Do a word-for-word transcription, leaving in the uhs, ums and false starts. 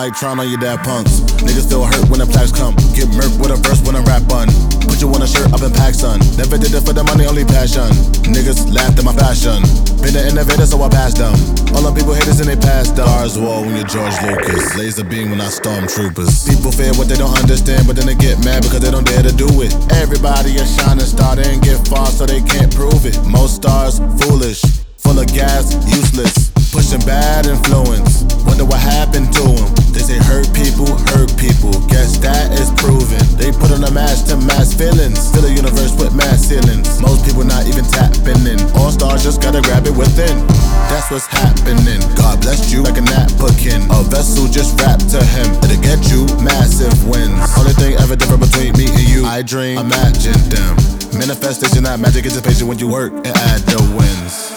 like Tron on your dad punks. Niggas still hurt when the plaques come. Get murked with a verse when I rap bun. Put you on a shirt up in pack, son. Never did it for the money, only passion. Niggas laughed at my fashion. Been an innovator, so I passed them. All them people haters and they passed them. Stars Wall when you're George Lucas. Laser beam when I stormtroopers. People fear what they don't understand, but then they get mad because they don't dare to do it. Everybody a shining star, they ain't get far, so they can't prove it. Most stars foolish, full of gas, useless. Pushing bad influence, wonder what happened to them. They say hurt people, hurt people, guess that is proven. They put on a mask to mask feelings, fill a universe with mass ceilings. Most people not even tapping in, all stars just gotta grab it within. That's what's happening, God blessed you like a napkin. A vessel just wrapped to him, it'll get you massive wins. Only thing ever different between me and you, I dream, imagine them. Manifestation, not magic, it's a patient when you work and add the wins.